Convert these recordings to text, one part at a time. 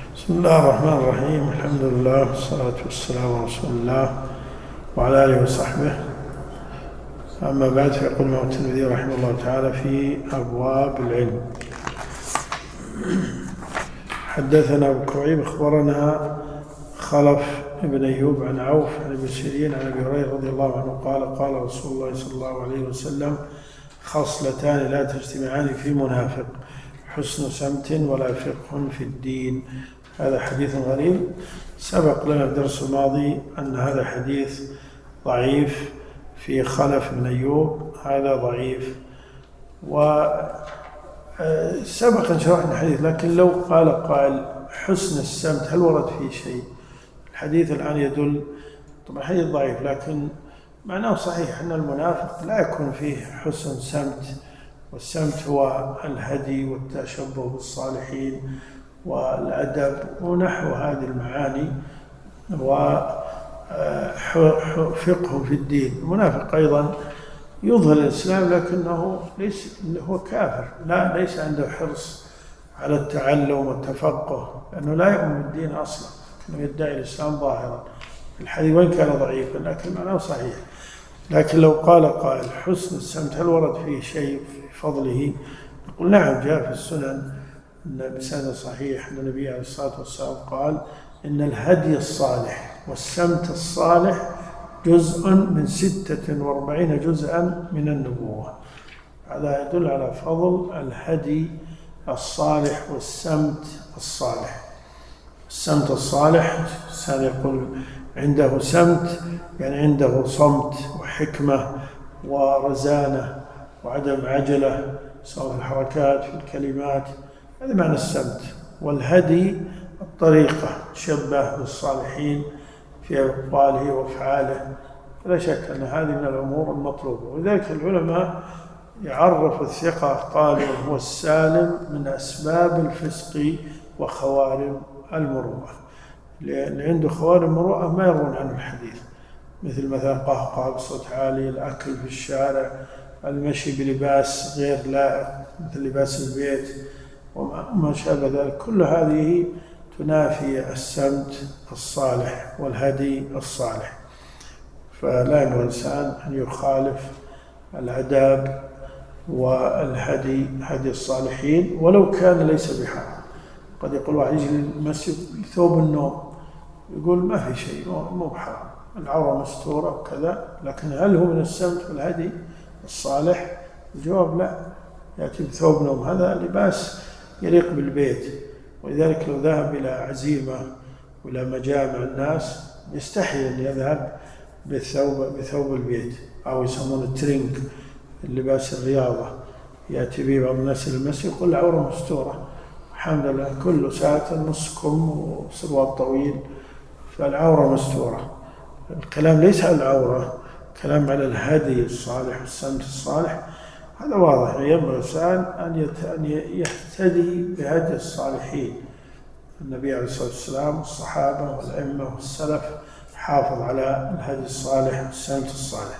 بسم الله الرحمن الرحيم. الحمد لله والصلاة والسلام على رسول الله وعلى آله وصحبه. أما بعد، فيقول الإمام الترمذي رحمه الله تعالى في أبواب العلم: حدثنا أبو كريب أخبرنا خلف بن أيوب عن عوف عن ابن سيرين عن أبي هريرة رضي الله عنه قال: قال رسول الله صلى الله عليه وسلم: خصلتان لا تجتمعان في منافق: حسن سمت ولا فقه في الدين. هذا حديث غريب. سبق لنا الدرس الماضي أن هذا حديث ضعيف في خلف بن أيوب، هذا ضعيف. وسبق أن شرحنا الحديث، لكن لو قال قائل حسن السمت هل ورد فيه شيء؟ الحديث الآن يدل، طبعا حديث ضعيف لكن معناه صحيح، أن المنافق لا يكون فيه حسن سمت، والسمت هو الهدي والتشبه بالصالحين والأدب ونحو هذه المعاني، وفقه في الدين. المنافق أيضا يظهر الإسلام لكنه هو كافر، ليس عنده حرص على التعلم والتفقه، لأنه لا يؤمن بالدين أصلا، لأنه يدعي الإسلام ظاهرا. الحديث وإن كان ضعيفا لكن معناه صحيح. لكن لو قال قائل حسن السمت هل ورد فيه شيء في فضله؟ نقول نعم، جاء في السنن أن بسند صحيح أن النبي عليه الصلاة والسلام قال: إن الهدي الصالح والسمت الصالح جزء من 46 جزءا من النبوة. هذا يدل على فضل الهدي الصالح والسمت الصالح. السمت الصالح، الإنسان يقول عنده سمت، يعني عنده صمت وحكمة ورزانة وعدم عجلة، سواء في الحركات في الكلمات، هذا معنى السمت. والهدي الطريقة، تشبه بالصالحين في أقواله وأفعاله. لا شك أن هذه من الأمور المطلوبة، ولذلك العلماء يعرف الثقة قالوا هو السالم من أسباب الفسق وخوارم المروءة، لأن عنده خوارم المروءة ما يرون عنه الحديث، مثلا قهقه بصوت عالي، الأكل في الشارع، المشي بلباس غير لائق مثل لباس البيت وما شابه ذلك. كل هذه تنافي السمت الصالح والهدي الصالح، فلا ينبغي الإنسان أن يخالف الآداب والهدي، هدي الصالحين، ولو كان ليس بحرام. قد يقول واحد يجي للمسجد ثوب النوم، يقول ما في شيء، مو بحرام، العورة مستورة وكذا، لكن هل هو من السمت والهدي الصالح؟ الجواب لا. يأتي بثوب نوم، هذا لباس يليق بالبيت، ولذلك لو ذهب إلى عزيمة وإلى مجامع الناس يستحي أن يذهب بثوب البيت، أو يسمونه الترنك، اللباس الرياضة، يأتي به بعض الناس إلى المسجد يقول العورة مستورة، الحمد لله كله ساتر، نص كم وسروال طويل، فالعورة مستورة. الكلام ليس على العورة، كلام على الهدي الصالح والسمت الصالح. هذا واضح، ينبغي الإنسان أن يهتدي بهدي الصالحين. النبي عليه الصلاة والسلام والصحابة والأئمة والسلف حافظ على الهدي الصالح والسمت الصالح.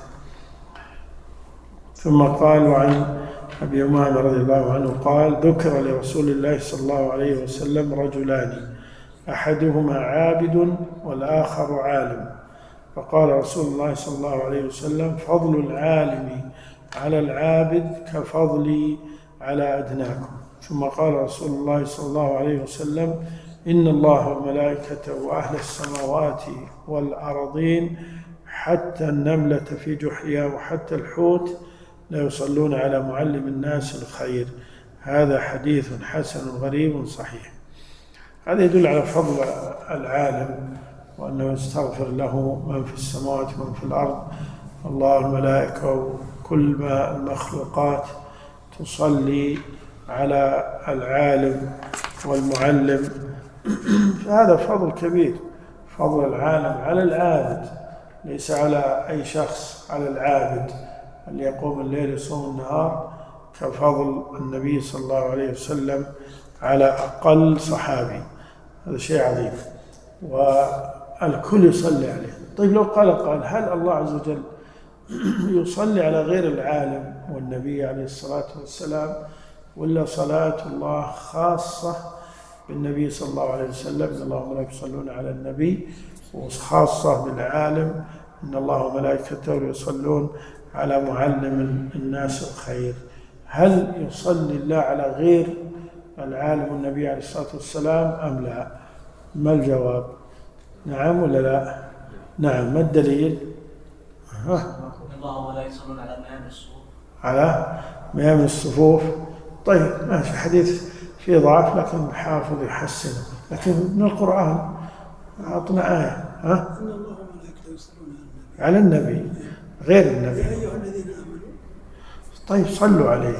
ثم قال: وعن أبي أمامة رضي الله عنه قال: ذكر لرسول الله صلى الله عليه وسلم رجلان، أحدهما عابد والآخر عالم، فقال رسول الله صلى الله عليه وسلم: فضل العالم على العابد كفضلي على أدناكم. ثم قال رسول الله صلى الله عليه وسلم: إن الله وملائكته وأهل السماوات والأرضين حتى النملة في جحرها وحتى الحوت لا يصلون على معلم الناس الخير. هذا حديث حسن غريب صحيح. هذا يدل على فضل العالم، وأنه يستغفر له من في السماوات ومن في الأرض، الله الملائكة وكل ما المخلوقات تصلي على العالم والمعلم. فهذا فضل كبير، فضل العالم على العابد، ليس على أي شخص، على العابد اللي يقوم الليل يصوم النهار، كفضل النبي صلى الله عليه وسلم على أقل صحابي. هذا شيء عظيم، والكل يصلي عليه. طيب لو قال هل الله عز وجل يصلي على غير العالم والنبي عليه الصلاة والسلام، ولا صلاة الله خاصة بالنبي صلى الله عليه وسلم إن الله وملائكته يصلون على النبي، وخاصة بالعالم إن الله وملائكته يصلون على معلم الناس الخير. هل يصلي الله على غير العالم النبي عليه الصلاة والسلام أم لا؟ ما الجواب؟ نعم ولا لا؟ نعم. ما الدليل؟ الله وملائكته يصلون على ميامن الصفوف. على ميامن الصفوف. طيب ماشي، حديث فيه ضعف لكن الحافظ يحسنه، لكن من القرآن أعطنا آية. إن الله وملائكته يصلون على النبي غير النبي. يا أيها الذين آمنوا. طيب صلوا عليه.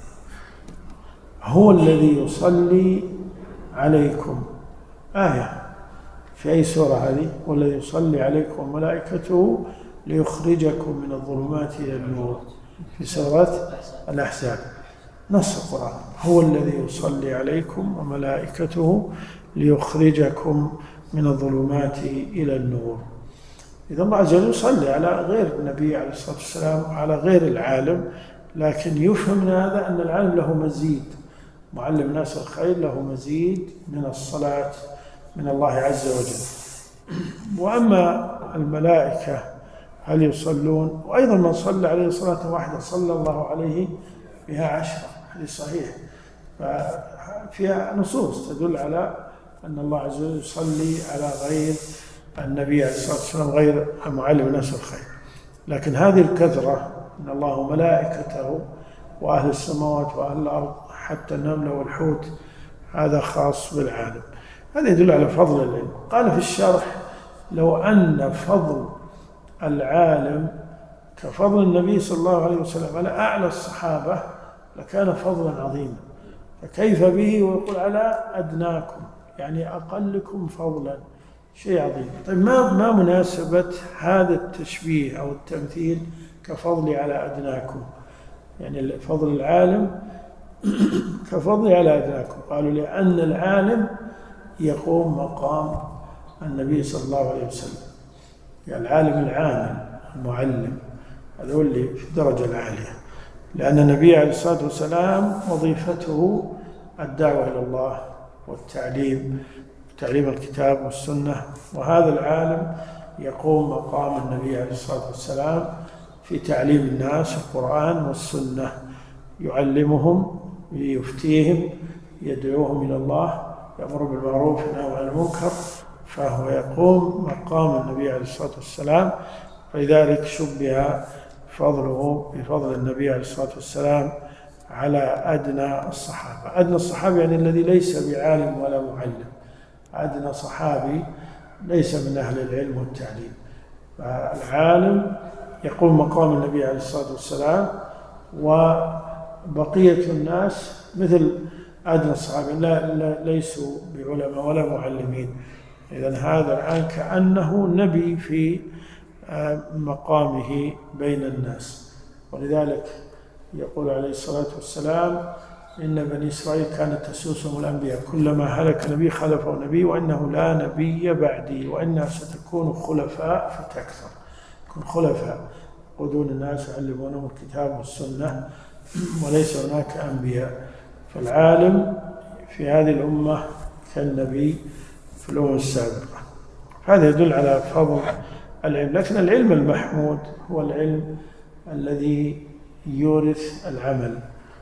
هو الذي يصلي عليكم، آية في أي سورة هذه؟ هو الذي يصلي عليكم وملائكته ليخرجكم من الظلمات إلى النور، في سورة الأحزاب. نص القرآن هو الذي يصلي عليكم وملائكته ليخرجكم من الظلمات إلى النور. إذا الله عز وجل يصلي على غير النبي عليه الصلاة والسلام على غير العالم، لكن يفهم من هذا أن العالم له مزيد، معلم الناس الخير له مزيد من الصلاة من الله عز وجل. وأما الملائكة هل يصلون؟ وأيضا من صلى عليه صلاة واحدة صلى الله عليه بها 10، هذه صحيح. ففيها نصوص تدل على أن الله عز وجل يصلي على غير النبي عليه الصلاة والسلام غير معلم الناس الخير. لكن هذه الكثرة إن الله وملائكته وأهل السماوات وأهل الأرض حتى النملة والحوت هذا خاص بالعالم. هذا يدل على فضل العلم. قال في الشرح لو أن فضل العالم كفضل النبي صلى الله عليه وسلم على أعلى الصحابة لكان فضلا عظيما، فكيف به ويقول على أدناكم، يعني أقلكم فضلا، شيء عظيم. طيب ما مناسبة هذا التشبيه أو التمثيل كفضلي على أدناكم؟ يعني فضل العالم كفضلي على أدناكم. قالوا لأن العالم يقوم مقام النبي صلى الله عليه وسلم، يعني العالم العامل المعلم هذا هو اللي في الدرجة العالية، لأن النبي عليه الصلاة والسلام وظيفته الدعوة إلى الله والتعليم، تعليم الكتاب والسنة، وهذا العالم يقوم مقام النبي عليه الصلاة والسلام في تعليم الناس القرآن والسنة، يعلمهم، يفتيهم، يدعوهم إلى الله، يأمر بالمعروف وينهى عن المنكر، فهو يقوم مقام النبي عليه الصلاة والسلام. فلذلك شبه فضله بفضل النبي عليه الصلاة والسلام على أدنى الصحابة. أدنى الصحابة يعني الذي ليس بعالم ولا معلم، أدنى صحابي ليس من أهل العلم والتعليم. فالعالم يقوم مقام النبي عليه الصلاة والسلام، وبقية الناس مثل أدنى الصحابة ليسوا بعلماء ولا معلمين. إذن هذا الآن كأنه نبي في مقامه بين الناس. ولذلك يقول عليه الصلاة والسلام إن بني إسرائيل كانت تسوسهم الأنبياء، كلما هلك نبي خلفه نبي، وإنه لا نبي بعدي، وإنها ستكون خلفاء فتكثر. يكون خلفاء يقودون الناس يعلمونهم الكتاب والسنة، وليس هناك أنبياء. فالعالم في هذه الأمة كالنبي في الأمم السابقة. هذا يدل على فضل العلم. لكن العلم المحمود هو العلم الذي يورث العمل،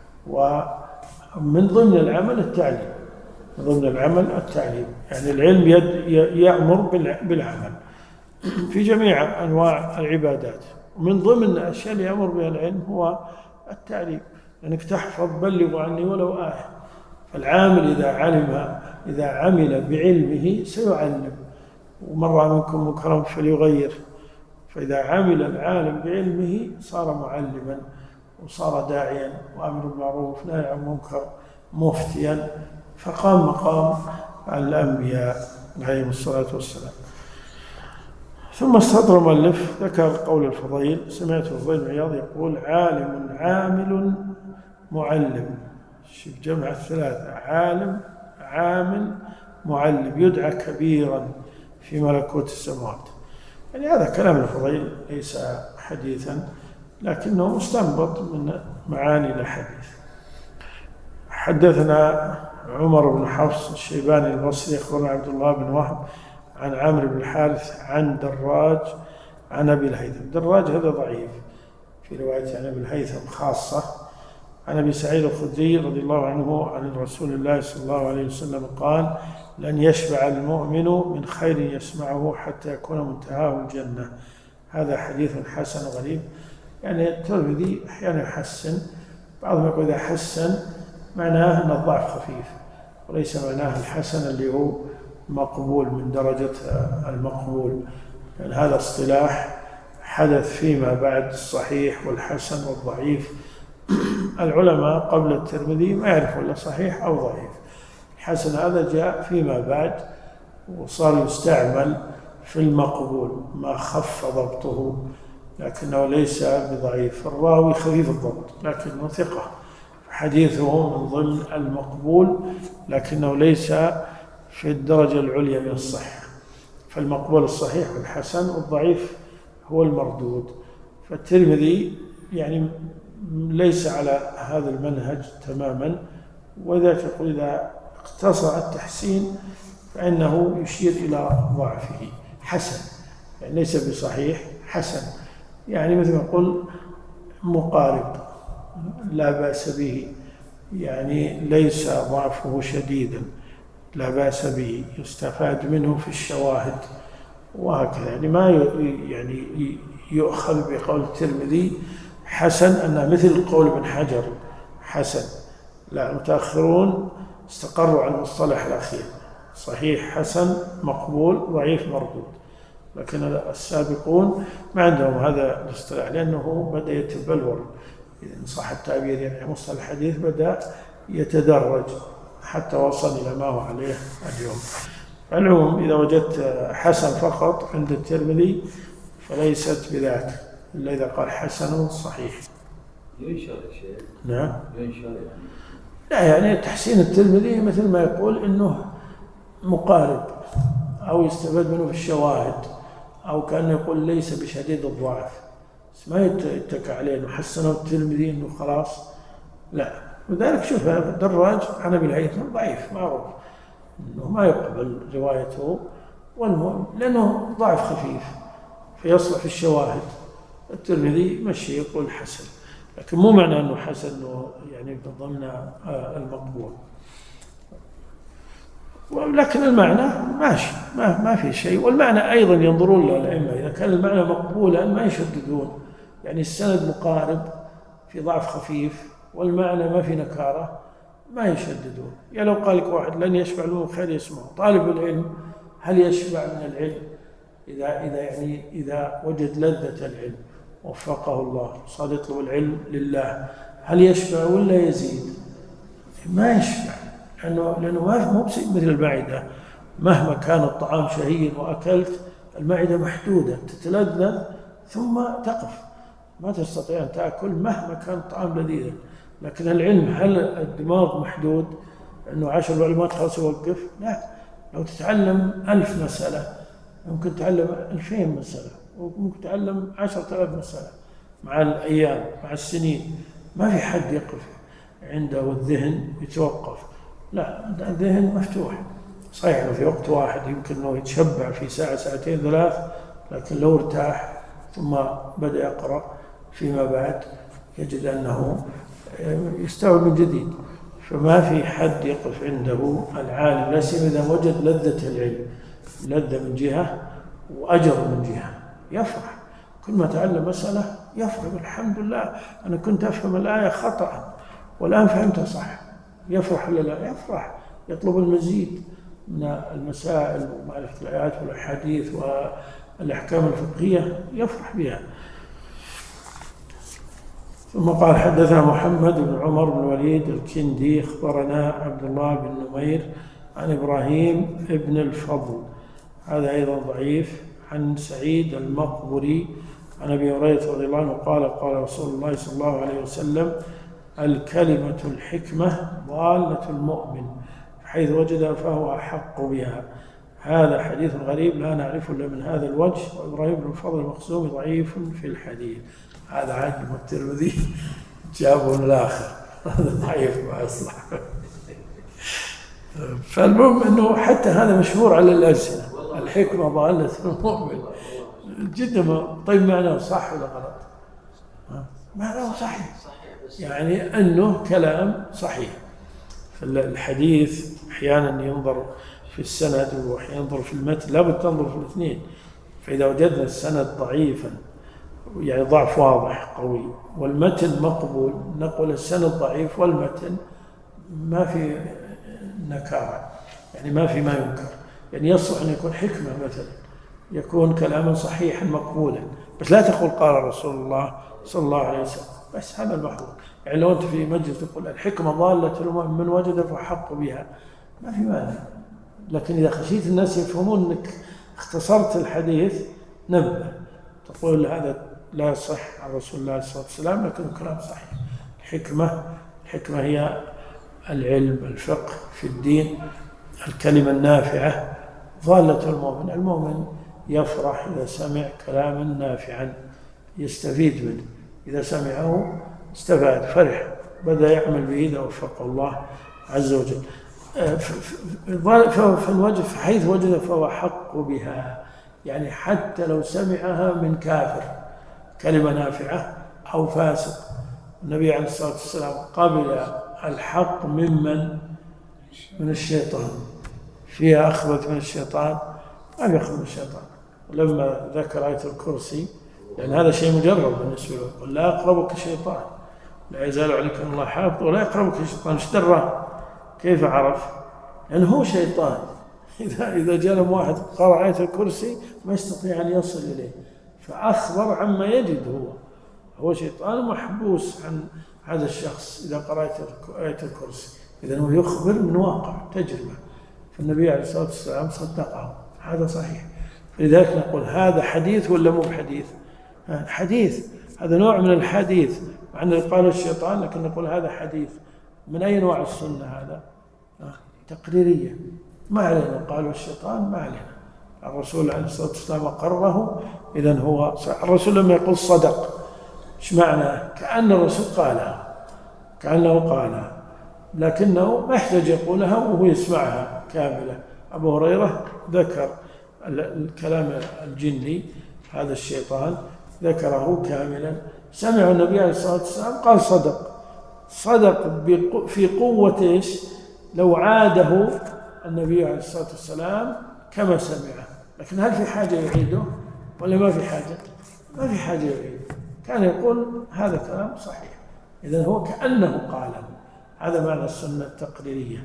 ومن ضمن العمل التعليم، من ضمن العمل التعليم، يعني العلم يأمر بالعمل في جميع أنواع العبادات. ومن ضمن الأشياء اللي يأمر بها العلم هو التعليم، أنك تحفظ بلغوا عني ولو آية. فالعامل إذا عمل بعلمه سيعلم، ومن رأى منكم منكرا فليغير. فإذا عمل العالم بعلمه صار معلما، وصار داعيا، وأمر بالمعروف نهي عن المنكر، مفتيا، فقام مقام الأنبياء عليهم الصلاة والسلام. ثم استطرد المؤلف ذكر قول الفضيل، سمعت الفضيل بن عياض يقول عالم عامل معلم. شوف جمع الثلاثة، عالم عامل معلم، يدعى كبيرا في ملكوت السماوات. يعني هذا كلام الفضيل ليس حديثا، لكنه مستنبط من معاني الحديث. حدثنا عمر بن حفص الشيباني البصري أخبرنا عبد الله بن وهب عن عمرو بن الحارث عن دراج عن أبي الهيثم. دراج هذا ضعيف في رواية عن أبي الهيثم خاصة. عن أبي سعيد الخدري رضي الله عنه عن رسول الله صلى الله عليه وسلم قال: لن يشبع المؤمن من خير يسمعه حتى يكون منتهاه الجنة. هذا حديث حسن غريب. يعني الترمذي أحيانا يحسن، بعضهم يقول إذا حسن معناه أن الضعف خفيف، وليس معناه الحسن اللي هو مقبول من درجة المقبول، يعني هذا اصطلاح حدث فيما بعد الصحيح والحسن والضعيف. العلماء قبل الترمذي ما يعرفون إلا صحيح أو ضعيف. الحسن هذا جاء فيما بعد وصار يستعمل في المقبول ما خف ضبطه، لكنه ليس بضعيف. الراوي خفيف الضبط لكنه ثقة، حديثه من ضمن المقبول لكنه ليس في الدرجة العليا من الصحة. فالمقبول الصحيح والحسن، والضعيف هو المردود. فالترمذي يعني ليس على هذا المنهج تماما، وذلك يقول إذا اقتصر التحسين فإنه يشير إلى ضعفه. حسن يعني ليس بصحيح، حسن يعني مثل ما يقول مقارب لا بأس به، يعني ليس ضعفه شديدا، لا بأس به، يستفاد منه في الشواهد وهكذا. يعني ما يعني يؤخذ بقول الترمذي حسن أنه مثل قول ابن حجر حسن، لا، المتأخرون استقروا على المصطلح الأخير، صحيح حسن مقبول ضعيف مردود. لكن السابقون ما عندهم هذا الاصطلاح، لأنه بدأ يتبلور إن صح التعبير، يعني مصطلح الحديث بدأ يتدرج حتى وصل إلى ما هو عليه اليوم. العموم إذا وجدت حسن فقط عند الترمذي فليست بذاك، إلا إذا قال حسن صحيح. ينشر الشيء. نعم. ينشر يعني. لا، يعني تحسين الترمذي مثل ما يقول إنه مقارب أو يستفاد منه في الشواهد، أو كأنه يقول ليس بشديد الضعف، بس ما يتكى عليه إنه حسنه الترمذي إنه خلاص، لا. وذلك شوف دراج عن أبي الهيثم ضعيف معروف إنه ما يقبل روايته، لأنه ضعف خفيف فيصلح في الشواهد. الترمذي مشي يقول حسن، لكن مو معنى أنه حسن إنه يعني ضمن المقبول، ولكن المعنى ماشي، ما في شيء. والمعنى أيضا ينظرون له الأئمة، إذا كان المعنى مقبولا ما يشددون، يعني السند مقارب في ضعف خفيف والمعنى ما في نكارة ما يشددون. يعني لو قال لك واحد لن يشبع له خير يسمعه، طالب العلم هل يشبع من العلم إذا وجد لذة العلم وفقه الله صار يطلب العلم لله، هل يشبع ولا يزيد؟ ما يشبع، لأنه مو مثل المعدة، مهما كان الطعام شهيا وأكلت المعدة محدودة تتلذذ ثم تقف، ما تستطيع أن تأكل مهما كان الطعام لذيذا. لكن العلم هل الدماغ محدود أنه 10 معلومات خلاص يوقف؟ لا، لو تتعلم 1000 مسألة ممكن تتعلم 2000 مسألة، وممكن تتعلم 10,000 مسألة مع الأيام مع السنين. ما في حد يقف عنده الذهن يتوقف، لا، الذهن مفتوح. صحيح أنه في وقت واحد يمكن أنه يتشبع في ساعة ساعتين 3، لكن لو ارتاح ثم بدأ يقرأ فيما بعد يجد أنه يستوعب من جديد. فما في حد يقف عنده العالم، لا سيما إذا وجد لذة العلم، لذة من جهة وأجر من جهة، يفرح. كل ما تعلم مسألة يفرح، الحمد لله أنا كنت أفهم الآية خطأ والآن فهمتها صح. يفرح ولا لا؟ يفرح، يطلب المزيد من المسائل ومعرفة الآيات والأحاديث والأحكام الفقهية، يفرح بها. ثم قال حدثنا محمد بن عمر بن الوليد الكندي أخبرنا عبد الله بن نمير عن إبراهيم بن الفضل، هذا أيضا ضعيف، عن سعيد المقبري عن أبي هريرة رضي الله عنه قال قال رسول الله صلى الله عليه وسلم: الكلمة الحكمة ضالة المؤمن، حيث وجدها فهو أحق بها. هذا حديث غريب لا نعرفه إلا من هذا الوجه، وإبراهيم بن الفضل المخزومي ضعيف في الحديث. هذا عجب الترمذي جابه من الآخر، هذا ضعيف ما يصلح. فالمهم أنه حتى هذا مشهور على الألسنة، الحكمة ضالة المؤمن جدا. طيب معناه صح ولا غلط؟ معناه صحيح، يعني أنه كلام صحيح. فالحديث أحيانا ينظر في السند وأحيانا ينظر في المتن، لا بد تنظر في الاثنين. فإذا وجدنا السند ضعيفا يعني ضعف واضح قوي والمتن مقبول، نقول السند ضعيف والمتن ما في نكارة، يعني ما في ما ينكر، يعني يصلح أن يكون حكمة مثلا، يكون كلاما صحيحا مقبولا، بس لا تقول قال رسول الله صلى الله عليه وسلم، بس هذا المحظور. يعني لو أنت في مجلس تقول الحكمة ضالة المؤمن من وجد فحق بها، ما في مانع. لكن إذا خشيت الناس يفهمون أنك اختصرت الحديث نبه، تقول هذا لا يصح عن رسول الله صلى الله عليه وسلم، لكن كلام صحيح. الحكمة هي العلم، الفقه في الدين، الكلمة النافعة ضالة المؤمن. المؤمن يفرح إذا سمع كلاما نافعا يستفيد منه، إذا سمعه استفاد فرح، بدأ يعمل به إذا وفقه الله عز وجل. فالوجه حيث وجد فهو حق بها، يعني حتى لو سمعها من كافر كلمة نافعة أو فاسق. النبي عليه الصلاة والسلام قبل الحق من الشيطان، فيها أخذت من الشيطان، ما بيأخذ من الشيطان. ولما ذكر آية الكرسي، لأن هذا شيء مجرد بالنسبة له، قل لا يقربك الشيطان، لا يزال عليك من الله حافظ ولا يقربك الشيطان. ايش دراه؟ كيف عرف؟ لأنه هو شيطان. إذا جاء له واحد قرأ آية الكرسي ما يستطيع أن يصل إليه، فأخبر عما يجد. هو شيطان محبوس عن هذا الشخص إذا قرأ آية الكرسي، إذن هو يخبر من واقع تجربة. فالنبي عليه الصلاة والسلام صدقه، هذا صحيح. فلذلك نقول هذا حديث ولا مو بحديث؟ حديث، هذا نوع من الحديث، مع أنه قال الشيطان لكن نقول هذا حديث. من أي نوع السنة هذا؟ تقريرية، ما علينا قالوا الشيطان، ما علينا. الرسول عليه الصلاة والسلام أقره، إذن هو الرسول لما يقول صدق، إيش معنى؟ كأن الرسول قالها، كأنه قالها، لكنه ما يحتاج يقولها وهو يسمعها كاملة. أبو هريرة ذكر الكلام الجني، هذا الشيطان ذكره كاملا، سمع النبي عليه الصلاة والسلام قال صدق في قوة إيش؟ لو عاده النبي عليه الصلاة والسلام كما سمعه. لكن هل في حاجة يعيده ولا ما في حاجة؟ ما في حاجة يعيده، كان يقول هذا كلام صحيح، إذن هو كأنه قاله. هذا معنى السنة التقريرية.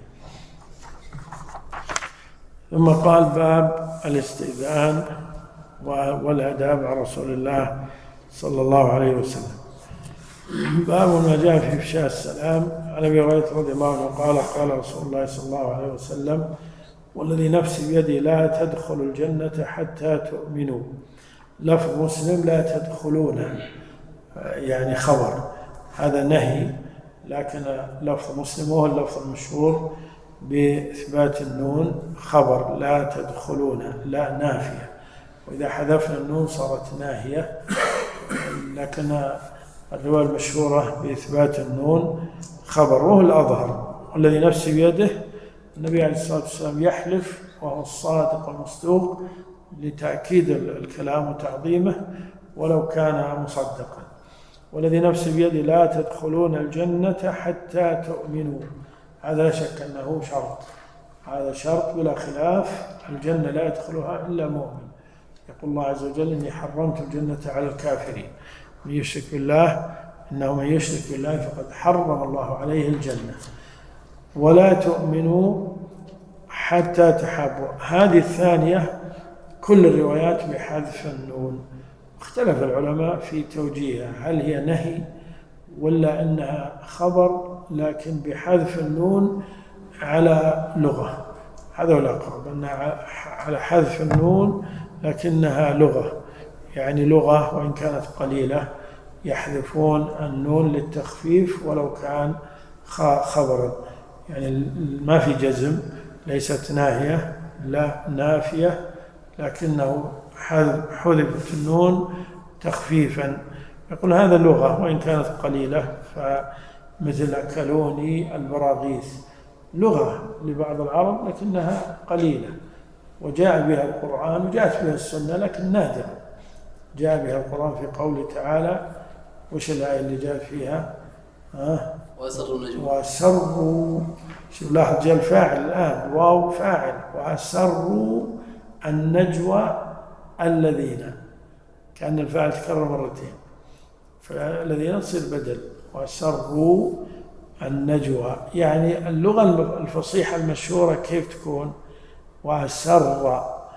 ثم قال باب الاستئذان والآداب على رسول الله صلى الله عليه وسلم. باب ما جاء في إفشاء السلام. عن أبي هريرة رضي الله عنه قال قال رسول الله صلى الله عليه وسلم والذي نفسي بيدي لا تدخلوا الجنة حتى تؤمنوا. لفظ مسلم لا تدخلون، يعني خبر، هذا نهي، لكن لفظ مسلم وهو اللفظ المشهور بإثبات النون، خبر لا تدخلون، لا نافية، وإذا حذفنا النون صارت ناهية. لكن الرواية المشهورة بإثبات النون خبر وهو الأظهر. والذي نفسي بيده، النبي عليه الصلاة والسلام يحلف وهو الصادق المصدوق لتأكيد الكلام وتعظيمه ولو كان مصدقا. والذي نفسي بيده لا تدخلون الجنة حتى تؤمنوا، هذا لا شك أنه شرط، هذا شرط بلا خلاف، الجنة لا يدخلها إلا مؤمن. يقول الله عز وجل إني حرمت الجنة على الكافرين، من يشرك بالله إنه من يشرك بالله فقد حرم الله عليه الجنة. ولا تؤمنوا حتى تحابوا، هذه الثانية كل الروايات بحذف النون. اختلف العلماء في توجيهها، هل هي نهي ولا أنها خبر لكن بحذف النون على لغة. هذا هو الأقرب، أنها على حذف النون لكنها لغة، يعني لغة وإن كانت قليلة يحذفون النون للتخفيف ولو كان خبرا، يعني ما في جزم، ليست ناهية لا نافية، لكنه حذفت النون تخفيفا. يقول هذا لغة وإن كانت قليلة، فمثل أكلوني البراغيث، لغة لبعض العرب لكنها قليلة، وجاء بها القرآن وجاءت بها السنة لكن نادرة. جاء بها القرآن في قوله تعالى، وش الآية اللي جاء فيها؟ وأسروا النجوى. وأسروا، شوف لاحظ جاء الفاعل الآن، واو فاعل، وأسروا النجوى الذين، كأن الفاعل تكرر مرتين، فالذين تصير بدل، وأسروا النجوى. يعني اللغة الفصيحة المشهورة كيف تكون؟ وأسر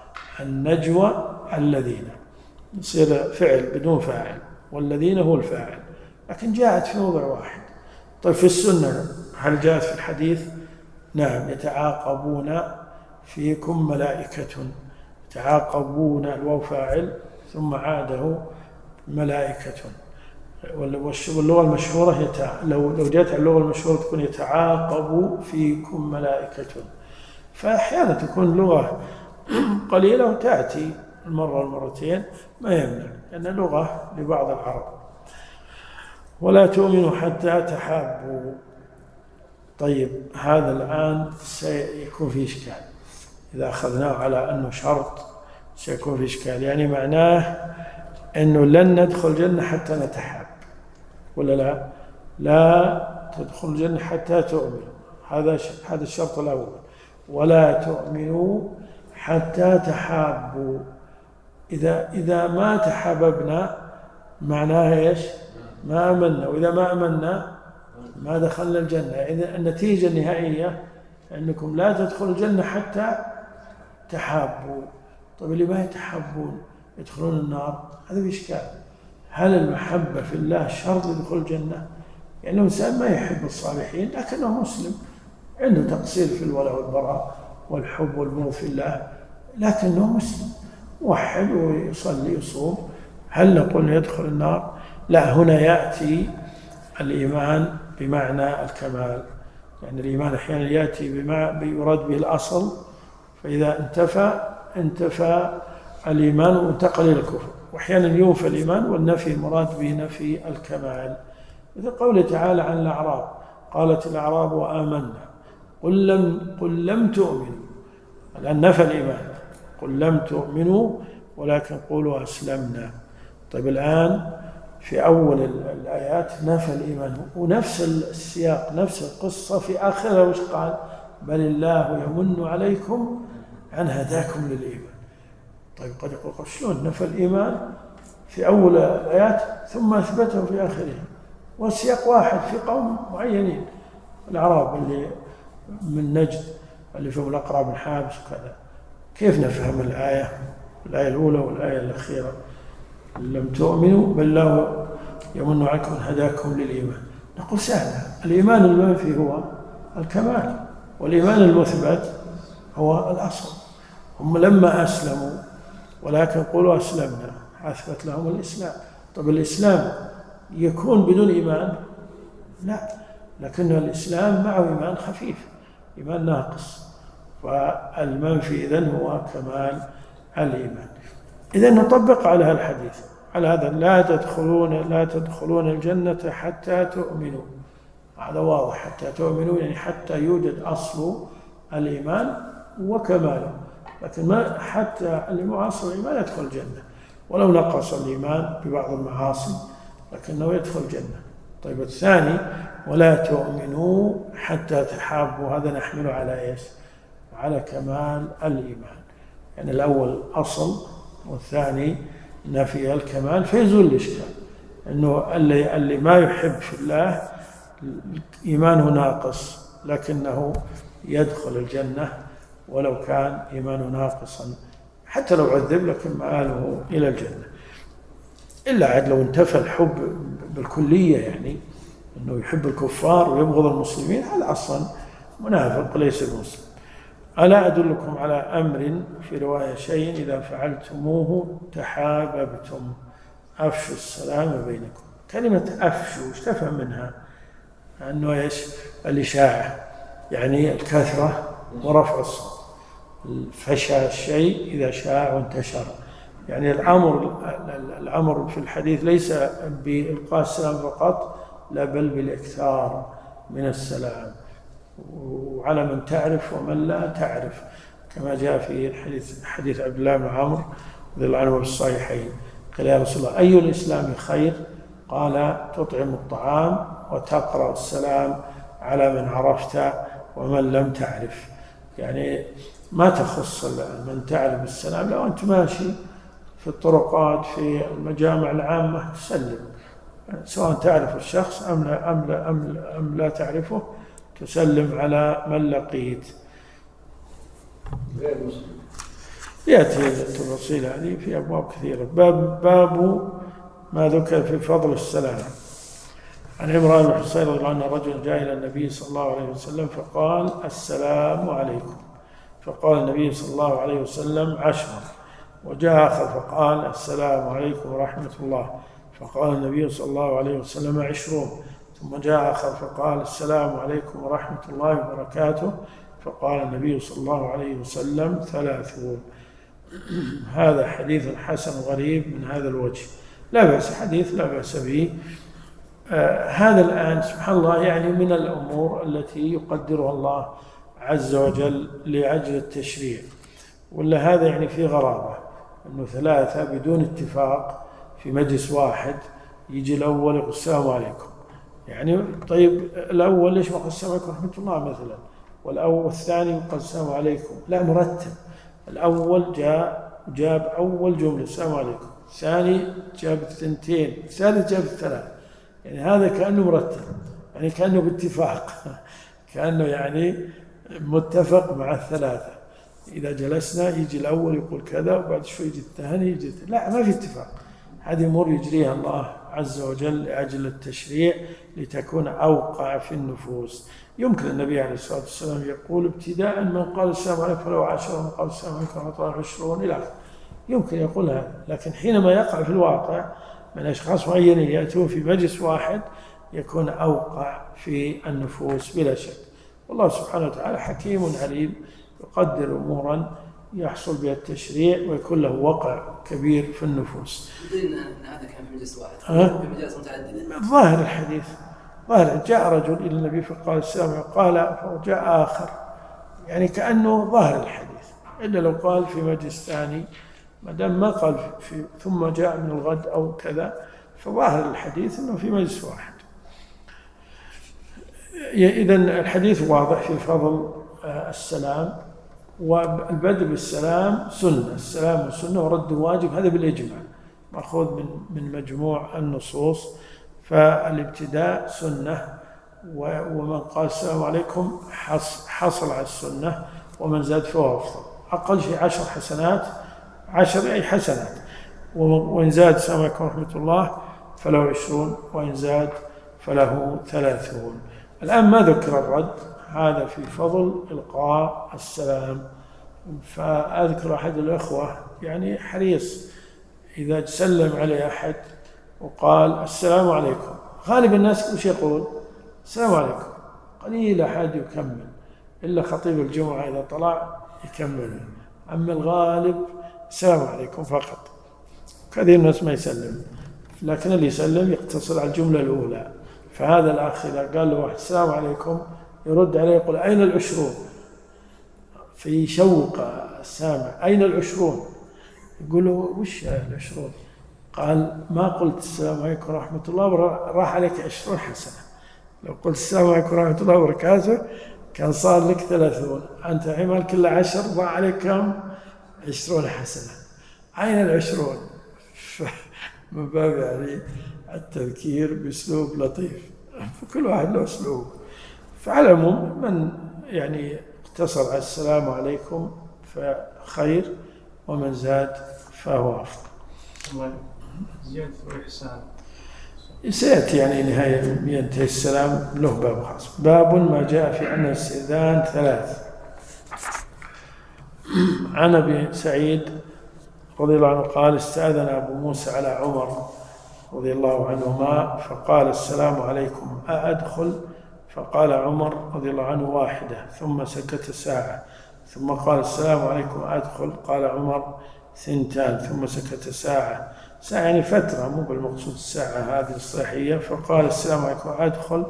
النجوى الذين، يصير فعل بدون فاعل، والذين هو الفاعل، لكن جاءت في موضع واحد. طيب في السنة هل جاءت في الحديث؟ نعم، يتعاقبون فيكم ملائكة، يتعاقبون الواو فاعل ثم عاده ملائكة. واللغة المشهورة لو جاءت اللغة المشهورة تكون يتعاقب فيكم ملائكة. فأحيانا تكون لغة قليلة وتأتي المرة والمرتين ما يمنع، لأن لغة لبعض العرب. ولا تؤمنوا حتى تحابوا. طيب هذا الآن سيكون في إشكال إذا أخذناه على أنه شرط، سيكون في إشكال. يعني معناه أنه لن ندخل الجنة حتى نتحاب، ولا لا؟ لا تدخل الجنة حتى تؤمنوا، هذا الشرط الأول. ولا تؤمنوا حتى تحابوا. إذا ما تحاببنا معناها إيش؟ ما آمنا، وإذا ما آمنا ما دخلنا الجنة. إذا النتيجة النهائية أنكم لا تدخلوا الجنة حتى تحابوا. طيب اللي ما يتحابون يدخلون النار، هذا في إشكال. هل المحبة في الله شرط لدخول الجنة؟ يعني الإنسان ما يحب الصالحين لكنه مسلم، عنده تقصير في الولاء والبراء والحب والبغض في الله، لكنه مسلم موحد ويصلي ويصوم، هل نقول يدخل النار؟ لا، هنا يأتي الإيمان بمعنى الكمال. يعني الإيمان أحيانا يأتي يراد به الأصل، فإذا انتفى الإيمان وانتقل إلى الكفر، وأحيانا ينفى الإيمان والنفي المراد به نفي الكمال. مثل قوله تعالى عن الأعراب، قالت الأعراب وآمنا قل لم تؤمنوا، الآن نفى الإيمان، قل لم تؤمنوا ولكن قولوا أسلمنا. طيب الآن في أول الآيات نفى الإيمان، ونفس السياق نفس القصة في آخرها وش قال؟ بل الله يمن عليكم أن هداكم للإيمان. طيب قد يقول شلون نفى الإيمان في أول الآيات ثم أثبته في آخرها، والسياق واحد في قوم معينين، الأعراب اللي من نجد اللي فيهم الأقرع بن حابس وكذا. كيف نفهم الآية الأولى والآية الأخيرة؟ لم تؤمنوا بل الله يمن عليكم أن هداكم للإيمان. نقول سهلة، الإيمان المنفي هو الكمال، والإيمان المثبت هو الأصل. هم لما أسلموا ولكن قولوا أسلمنا أثبت لهم الإسلام. طب الإسلام يكون بدون إيمان؟ لا، لكن الإسلام معه إيمان خفيف، إيمان ناقص، فالمنفي إذن هو كمال الإيمان. إذن نطبق على الحديث على هذا، لا تدخلون الجنة حتى تؤمنوا، هذا واضح، حتى تؤمنوا يعني حتى يوجد أصل الإيمان وكماله، لكن ما حتى اللي معاصر الإيمان يدخل الجنة، ولو نقص الإيمان ببعض المعاصي لكنه يدخل الجنة. طيب الثاني ولا تؤمنوا حتى تحابوا، هذا نحمله على إيش؟ على كمال الإيمان. يعني الأول أصل والثاني نفي الكمال، فيزول الإشكال أنه اللي ما يحب في الله إيمانه ناقص لكنه يدخل الجنة ولو كان إيمانه ناقصا، حتى لو عذب لكن مآله إلى الجنة. إلا عاد لو انتفى الحب بالكلية، يعني أنه يحب الكفار ويبغض المسلمين، هذا أصلا منافق ليس بمسلم. ألا أدلكم على أمر في رواية شيء إذا فعلتموه تحاببتم أفشوا السلام بينكم. كلمة أفشوا ايش تفهم منها؟ أنه إيش؟ الإشاعة، يعني الكثرة ورفع الصوت. فشى الشيء إذا شاع وانتشر، يعني الأمر في الحديث ليس بإلقاء السلام فقط، لا بل بالإكثار من السلام. وعلى من تعرف ومن لا تعرف، كما جاء في حديث عبد الله بن عمرو رضي الله عنه في الصحيحين. قال يا رسول الله أي الإسلام خير؟ قال تطعم الطعام وتقرأ السلام على من عرفت ومن لم تعرف. يعني ما تخص من تعرف السلام، لو أنت ماشي في الطرقات في المجامع العامة تسلم، سواء تعرف الشخص أم لا تعرفه، تسلم على من لقيت. غير مسلم يأتي التفاصيل هذه في أبواب كثيرة. باب ما ذكر في فضل السلام. عن عمران بن حصين رضي الله عنه رجل جاء إلى النبي صلى الله عليه وسلم فقال السلام عليكم، فقال النبي صلى الله عليه وسلم 10، وجاء آخر فقال السلام عليكم ورحمة الله، فقال النبي صلى الله عليه وسلم 20، ثم جاء آخر فقال السلام عليكم ورحمة الله وبركاته، فقال النبي صلى الله عليه وسلم 30. هذا حديث حسن غريب من هذا الوجه، لا بأس، حديث لا بأس به. هذا الآن سبحان الله يعني من الأمور التي يقدرها الله عز وجل لأجل التشريع، ولا هذا يعني في غرابة أنه 3 بدون اتفاق في مجلس واحد يجي الأول يقول السلام عليكم. يعني طيب الأول ليش ما قال السلام عليكم ورحمة الله مثلا، والثاني قال السلام عليكم؟ لا، مرتب. الأول جاب أول جملة السلام عليكم، الثاني جاب 2، الثالث جاب 3. يعني هذا كأنه مرتب، يعني كأنه باتفاق كأنه يعني متفق مع 3. إذا جلسنا يجي الأول يقول كذا وبعد شوي يجي الثاني يجي لا، ما في اتفاق. هذه أمور يجريها الله عز وجل لأجل التشريع لتكون أوقع في النفوس. يمكن النبي عليه الصلاة والسلام يقول ابتداء من قال السلام عليكم فله 10، ومن قال السلام عليكم ورحمة الله 20 إلى آخره، يمكن يقول هذا. لكن حينما يقع في الواقع من أشخاص معينين يأتون في مجلس واحد يكون أوقع في النفوس بلا شك. والله سبحانه وتعالى حكيم عليم، يقدر أمورا يحصل بها التشريع ويكون له وقع كبير في النفوس. بدين أن هذا كان في مجلس واحد في مجالس متعددة. ظاهر الحديث ظاهر جاء رجل إلى النبي فقال السلام عليكم، قال فجاء آخر، يعني كأنه ظاهر الحديث، إلا لو قال في مجلس ثاني، ما دام ما قال ثم جاء من الغد أو كذا، فظاهر الحديث أنه في مجلس واحد. إذن الحديث واضح في فضل السلام، والبدء بالسلام سنة، السلام والسنة ورد واجب، هذا بالإجماع مأخوذ من مجموع النصوص. فالابتداء سنة، ومن قال السلام عليكم حصل على السنة، ومن زاد فهو أفضل. أقل شيء 10 حسنات، 10 أي حسنات، وإن زاد السلام عليكم ورحمة الله فله 20، وإن زاد فله 30. الآن ما ذكر الرد، هذا في فضل إلقاء السلام. فأذكر أحد الأخوة يعني حريص إذا سلم عليه أحد وقال السلام عليكم، غالب الناس وش يقول؟ السلام عليكم. قليل أحد يكمل، إلا خطيب الجمعة إذا طلع يكمل، أما الغالب السلام عليكم فقط. كثير الناس ما يسلم، لكن اللي يسلم يقتصر على الجملة الأولى. فهذا الأخ إذا قال له واحد السلام عليكم يرد عليه يقول أين 20؟ في شوق السامع أين 20؟ يقول له وش 20؟ قال ما قلت السلام عليكم ورحمة الله راح عليك 20 حسنة، لو قلت السلام عليكم ورحمة الله وبركاته كان صار لك 30، أنت عمل كل 10 ضاع عليك كم؟ 20 حسنة. أين 20؟ من باب يعني التذكير بأسلوب لطيف، فكل واحد له أسلوب. فعلى العموم من يعني اقتصر على السلام عليكم فخير، ومن زاد فهو أفضل. زيادة الإحسان سيأتي يعني نهاية ينتهي السلام له باب خاص. باب ما جاء في أن الاستئذان 3. عن أبي سعيد رضي الله عنه قال استأذن أبو موسى على عمر رضي الله عنهما فقال السلام عليكم أأدخل؟ فقال عمر رضي الله عنه 1، ثم سكت ساعة، ثم قال السلام عليكم أدخل؟ قال عمر 2، ثم سكت ساعة يعني فترة، مو بالمقصود الساعة هذه الصحية. فقال السلام عليكم أدخل؟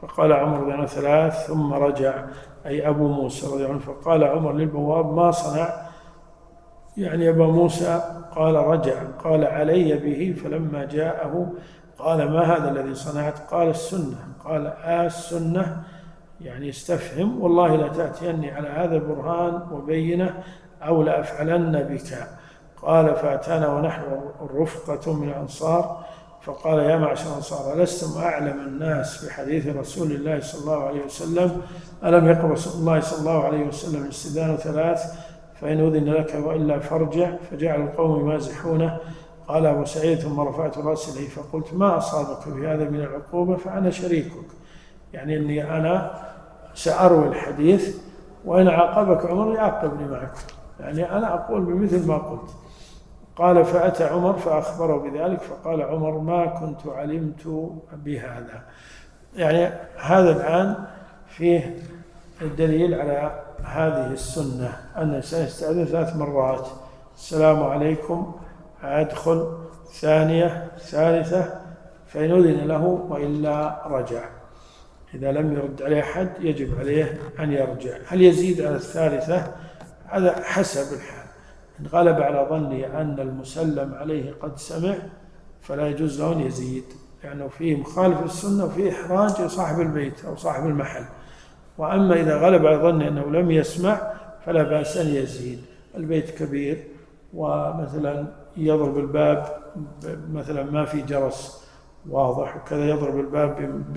فقال عمر رضي الله عنه 3 ثم رجع، أي أبو موسى رضي الله عنه. فقال عمر للبواب ما صنع يعني أبا موسى؟ قال رجع. قال علي به. فلما جاءه قال ما هذا الذي صنعت؟ قال السنة. قال السنة يعني استفهم، والله لا تأتيني على هذا برهان وبينة أو لأفعلن بك. قال فأتانا ونحن الرفقة من الأنصار فقال يا معشر الأنصار ألستم أعلم الناس بحديث رسول الله صلى الله عليه وسلم؟ ألم يقل رسول الله صلى الله عليه وسلم الاستئذان 3 فإن أذن لك وإلا فارجع؟ فجعل القوم يمازحونه. قال أبو سعيد ثم رفعت رأسي إليه فقلت ما أصابك في هذا من العقوبة فأنا شريكك، يعني أني أنا سأروي الحديث وإن عاقبك عمر يعاقبني معك، يعني أنا أقول بمثل ما قلت. قال فأتى عمر فأخبره بذلك فقال عمر ما كنت علمت بهذا. يعني هذا الآن فيه الدليل على هذه السنة أن الإنسان يستأذن 3 مرات: السلام عليكم، أدخل، ثانية، ثالثة، فإن أذن له وإلا رجع. إذا لم يرد عليه أحد يجب عليه أن يرجع. هل يزيد على الثالثة؟ هذا حسب الحال. إن غلب على ظني أن المسلم عليه قد سمع فلا يجوز له أن يزيد، لأنه فيه مخالف السنة وفيه إحراج لصاحب البيت أو صاحب المحل. وأما إذا غلب على ظني أنه لم يسمع فلا بأس أن يزيد. البيت كبير ومثلا يضرب الباب مثلا ما في جرس واضح وكذا، يضرب الباب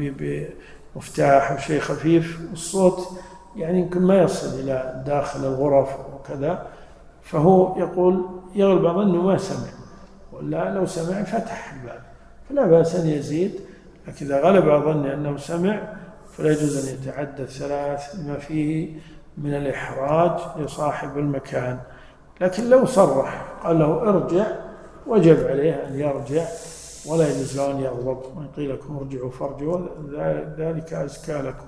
بمفتاح أو شيء خفيف، الصوت يعني يمكن ما يصل إلى داخل الغرف وكذا، فهو يقول يغلب ظنه ما سمع، ولا لو سمع فتح الباب فلا بأس أن يزيد. لكن إذا غلب على ظنه أنه سمع فلا يجوز أن يتعدى 3 لما فيه من الإحراج لصاحب المكان. لكن لو صرح قال له ارجع وجب عليه أن يرجع، ولا يجوز له أن يغضب وإن قيل لكم ارجعوا فارجعوا ذلك أزكى لكم.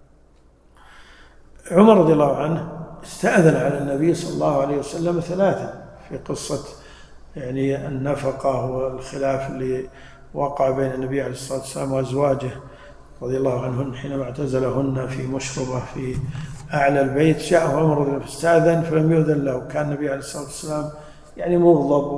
عمر رضي الله عنه استأذن على النبي صلى الله عليه وسلم 3 في قصة يعني النفقة والخلاف اللي وقع بين النبي عليه الصلاة والسلام وأزواجه رضي الله عنهن حينما اعتزلهن في مشربة في أعلى البيت. جاءه عمر رضي الله عنه فاستأذن فلم يؤذن له. كان النبي عليه الصلاة والسلام يعني مغضب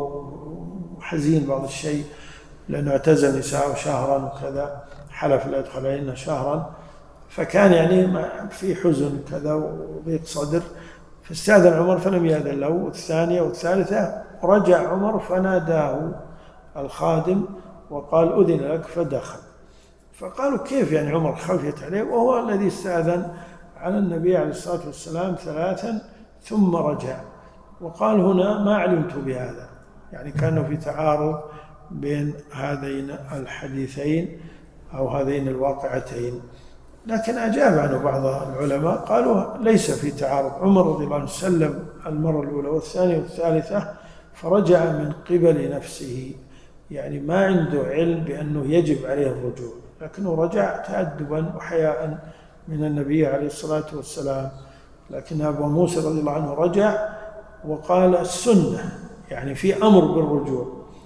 وحزين بعض الشيء لأنه اعتزل نساءه شهرا وكذا، حلف لا يدخل عليهن شهرا، فكان يعني في حزن كذا وضيق صدر. فاستأذن عمر فلم يأذن له. والثانية والثالثة رجع عمر فناداه الخادم وقال أذن لك فدخل. فقالوا كيف يعني عمر خفيت عليه وهو الذي استأذن على النبي عليه الصلاة والسلام 3 ثم رجع؟ وقال هنا ما علمت بهذا، يعني كانوا في تعارض بين هذين الحديثين أو هذين الواقعتين. لكن أجاب عنه بعض العلماء قالوا ليس في تعارض. عمر رضي الله عنه سلم المرة الأولى والثانية والثالثة فرجع من قبل نفسه، يعني ما عنده علم بأنه يجب عليه الرجوع، لكنه رجع تأدبا وحياء من النبي عليه الصلاة والسلام. لكن أبو موسى رضي الله عنه رجع وقال السنة، يعني في أمر بالرجوع.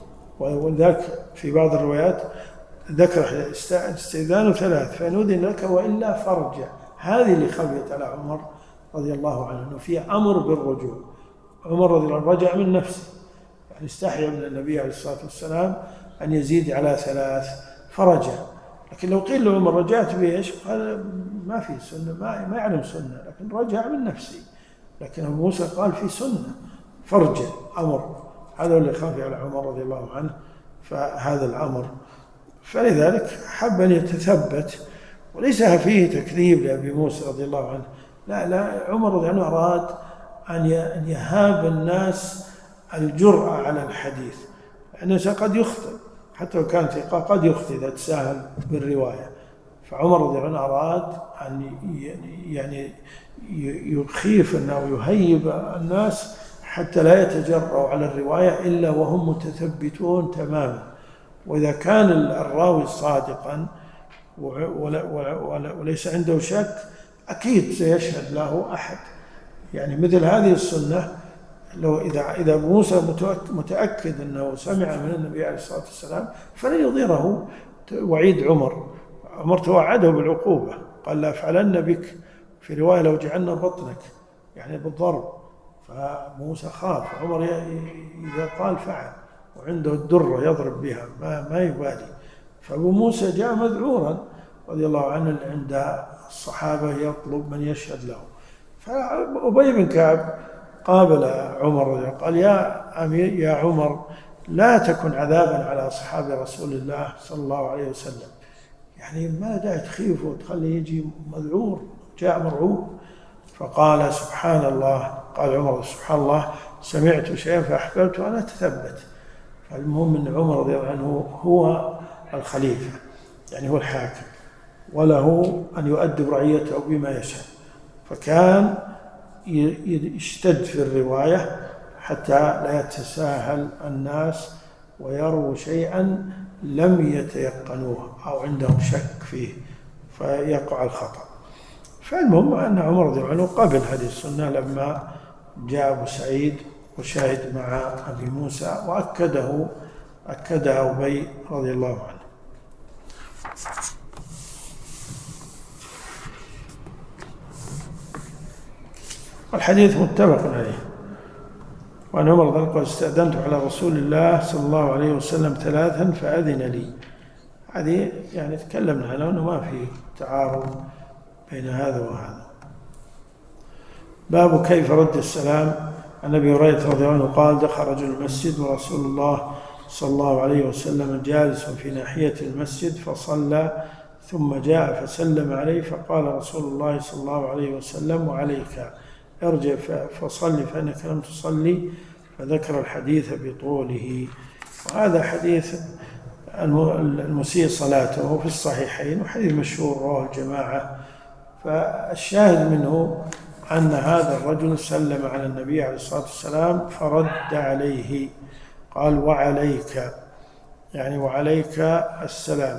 وذاك في بعض الروايات ذكر استئذان 3 فإن أذن لك وإلا فارجع. هذه اللي خفيت على عمر رضي الله عنه أنه في أمر بالرجوع. عمر رضي الله عنه رجع من نفسه، يعني استحيا من النبي عليه الصلاة والسلام أن يزيد على 3 فرجع. لكن لو قيل له عمر رجعت بإيش؟ قال ما في سنة، ما يعلم سنة، لكن رجع من نفسه. لكن أبو موسى قال في سنة فرجع أمر. هذا اللي خافي على عمر رضي الله عنه، فهذا الأمر. فلذلك حب أن يتثبت، وليس فيه تكذيب لأبي موسى رضي الله عنه، لا عمر رضي الله عنه أراد أن يهاب الناس الجرأة على الحديث، لأن الإنسان قد يخطئ حتى لو كان ثقة، قد يخطئ إذا تساهل بالرواية. فعمر رضي الله عنه أراد أن يعني يخيف أو يهيب الناس حتى لا يتجرؤوا على الرواية إلا وهم متثبتون تماما. وإذا كان الراوي صادقا وليس عنده شك أكيد سيشهد له أحد. يعني مثل هذه السنة لو إذا موسى متأكد أنه سمع من النبي عليه الصلاة والسلام فلن يضيره وعيد عمر عمر توعده بالعقوبة، قال لا أفعلن بك، في رواية لو جعلنا بطنك، يعني بالضرب. فموسى خاف، عمر إذا قال فعل، وعنده الدرة يضرب بها ما يبالي. فأبو موسى جاء مذعورا رضي الله عنه عند الصحابة يطلب من يشهد له. فأبي بن كعب قابل عمر رضي الله عنه، قال يا أمير يا عمر لا تكن عذابا على أصحاب رسول الله صلى الله عليه وسلم، يعني ما داعي تخيفه وتخليه يجي مذعور، جاء مرعوب. فقال سبحان الله، قال عمر سبحان الله سمعت شيئا فأحببت أن أتثبت. فالمهم أن عمر رضي الله عنه هو الخليفة، يعني هو الحاكم، وله أن يؤدب رعيته بما يشاء. فكان يشتد في الرواية حتى لا يتساهل الناس ويروا شيئا لم يتيقنوه أو عندهم شك فيه فيقع الخطأ. فالمهم أن عمر رضي الله عنه قبل هذه السنة لما جاء أبو سعيد وشاهد مع أبي موسى، وأكدها أبي رضي الله عنه. والحديث متفق عليه. وأن عمر رضي الله عنه قال استأذنت على رسول الله صلى الله عليه وسلم 3 فأذن لي. هذه يعني تكلمنا عنها أنه ما في تعارض بين هذا وهذا. باب كيف رد السلام. عن أبي هريرة رضي الله عنه قال دخل رجل المسجد ورسول الله صلى الله عليه وسلم جالس في ناحية المسجد فصلى، ثم جاء فسلم عليه فقال رسول الله صلى الله عليه وسلم وعليك ارجع فصلي فإنك لم تصلي، فذكر الحديث بطوله. وهذا حديث المسيء صلاته في الصحيحين، وحديث مشهور رواه الجماعة. فالشاهد منه أن هذا الرجل سلم على النبي عليه الصلاة والسلام فرد عليه، قال وعليك، يعني وعليك السلام.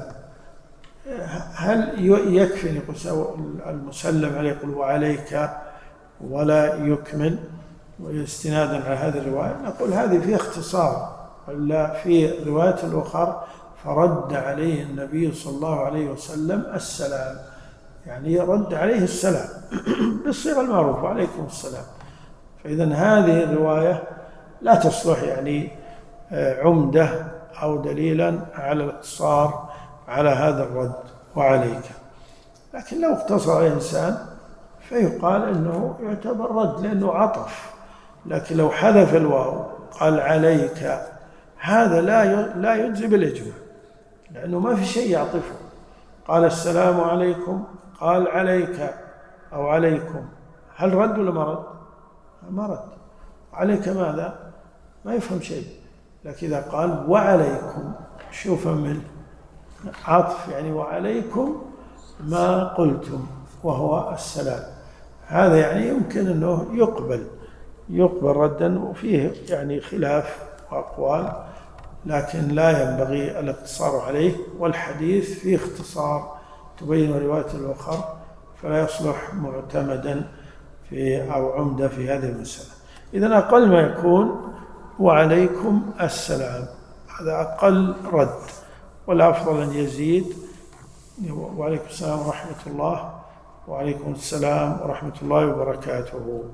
هل يكفي أن يقول المسلم عليه يقول وعليك ولا يكمل واستنادا على هذه الرواية؟ نقول هذه فيها اختصار، ولا في رواية الأخرى فرد عليه النبي صلى الله عليه وسلم السلام، يعني رد عليه السلام بالصيغة المعروفة عليكم السلام. فإذا هذه الرواية لا تصلح يعني عمدة أو دليلا على الاقتصار على هذا الرد وعليك. لكن لو اقتصر إنسان فيقال إنه يعتبر رد لأنه عطف. لكن لو حذف الواو قال عليك، هذا لا يجزي بالإجماع، لأنه ما في شيء يعطفه. قال السلام عليكم، قال عليك أو عليكم، هل رد ولا ما رد؟ ما رد. عليك ماذا؟ ما يفهم شيء. لكن إذا قال وعليكم شو فهم عطف، يعني وعليكم ما قلتم وهو السلام. هذا يعني يمكن أنه يقبل ردا، وفيه يعني خلاف وأقوال، لكن لا ينبغي الاقتصار عليه. والحديث فيه اختصار تبين رواية الأخرى، فلا يصلح معتمدا أو عمدة في هذه المسألة. إذن أقل ما يكون وعليكم السلام، هذا أقل رد، والأفضل أن يزيد وعليكم السلام ورحمة الله، وعليكم السلام ورحمة الله وبركاته.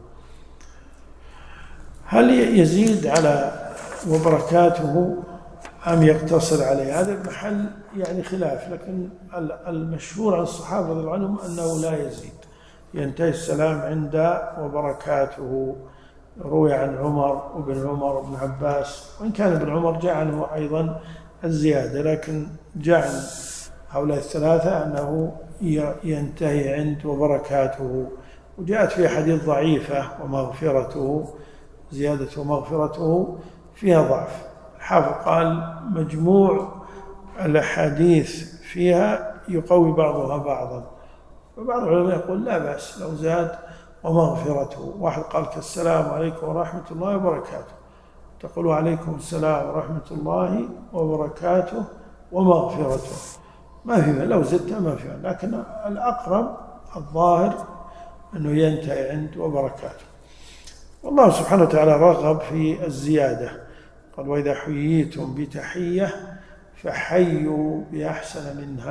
هل يزيد على وبركاته أم يقتصر عليه؟ هذا محل يعني خلاف، لكن المشهور عن الصحابة رضي الله عنهم أنه لا يزيد، ينتهي السلام عند وبركاته. روي عن عمر وابن عمر وابن عباس، وإن كان ابن عمر جاء عنه أيضا الزيادة، لكن جاء عن هؤلاء الثلاثة أنه ينتهي عند وبركاته. وجاءت في حديث ضعيفة ومغفرته، زيادة ومغفرته فيها ضعف. الحافظ قال مجموع الأحاديث فيها يقوي بعضها بعضا، وبعض العلماء يقول لا بأس لو زاد ومغفرته. واحد قال السلام عليكم ورحمة الله وبركاته، تقول عليكم السلام ورحمة الله وبركاته ومغفرته، ما في، لو زدت ما في. لكن الأقرب الظاهر أنه ينتهي عند وبركاته. والله سبحانه وتعالى رغب في الزيادة، قال وإذا حييتم بتحية فحيوا بأحسن منها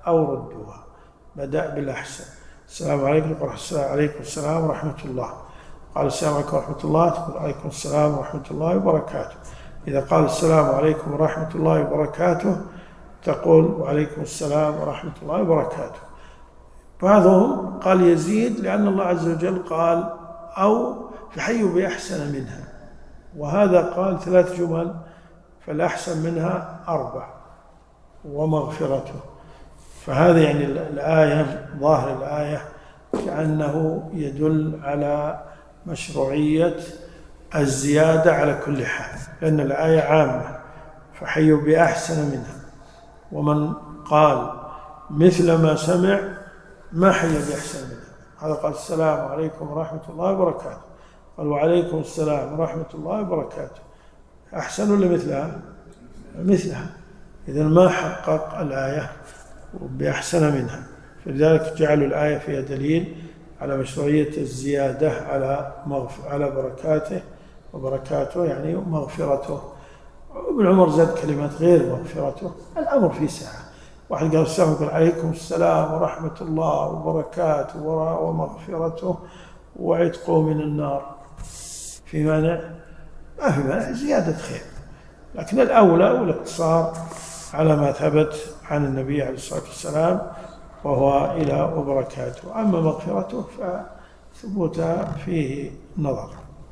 أو ردوها. بدأ بالأحسن. السلام عليكم، يقول السلام عليكم السلام ورحمة الله. قال السلام عليكم ورحمة الله، تقول عليكم السلام ورحمة الله وبركاته. إذا قال السلام عليكم ورحمة الله وبركاته تقول وعليكم السلام ورحمة الله وبركاته. بعضهم قال يزيد لأن الله عز وجل قال أو فحيوا بأحسن منها، وهذا قال 3 جمل فالأحسن منها 4 ومغفرته. فهذا يعني الآية، ظاهر الآية كأنه يدل على مشروعية الزيادة على كل حال، لأن الآية عامة فحيوا بأحسن منها. ومن قال مثل ما سمع ما حي بأحسن منها. هذا قال السلام عليكم ورحمة الله وبركاته، قال وعليكم السلام ورحمة الله وبركاته، أحسن ولا مثلها؟ مثلها. إذن ما حقق الآية بأحسن منها، فلذلك جعلوا الآية فيها دليل على مشروعية الزيادة على بركاته، وبركاته يعني مغفرته. ابن عمر زاد كلمات غير مغفرته، الأمر في ساعة. واحد قال السلام يقول عليكم السلام ورحمة الله وبركاته ومغفرته وعتقه من النار، في مانع؟ ما في مانع، زيادة خير، لكن الأولى والاقتصار على ما ثبت عن النبي عليه الصلاة والسلام وهو إلى وبركاته. أما مغفرته فثبوتها فيه نظر.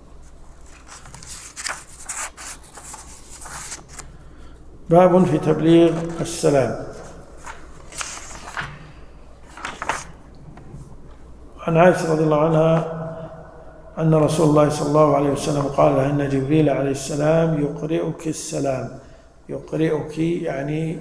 باب في تبليغ السلام. عن عائشة رضي الله عنها أن رسول الله صلى الله عليه وسلم قال لها إن جبريل عليه السلام يقرئك السلام. يقرئك يعني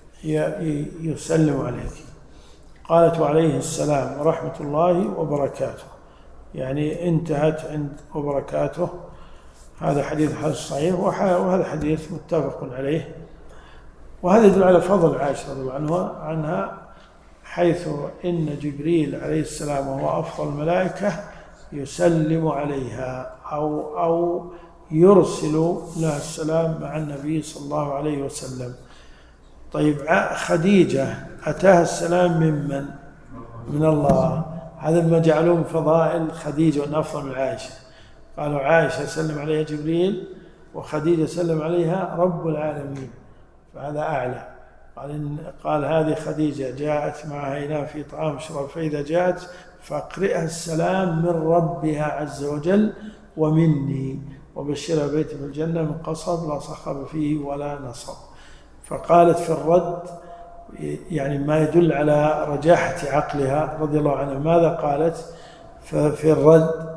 يسلم عليك. قالت وعليه السلام ورحمة الله وبركاته، يعني انتهت عند وبركاته. هذا حديث حسن صحيح، وهذا حديث متفق عليه. وهذا يدل على فضل عائشة رضي الله عنها، حيث إن جبريل عليه السلام وهو أفضل الملائكة يسلم عليها أو يرسل لها السلام مع النبي صلى الله عليه وسلم. طيب خديجة أتاها السلام ممن؟ من الله. هذا ما جعلوه من فضائل خديجة وأن أفضل من عائشة. قالوا عائشة سلم عليها جبريل، وخديجة سلم عليها رب العالمين، فهذا أعلى. قال هذه خديجة جاءت معها إناء في طعام شراب، فإذا جاءت فأقرئها السلام من ربها عز وجل ومني، وبشرها بيت في الجنة من قصب لا صخب فيه ولا نصب. فقالت في الرد يعني ما يدل على رجاحة عقلها رضي الله عنها. ماذا قالت في الرد؟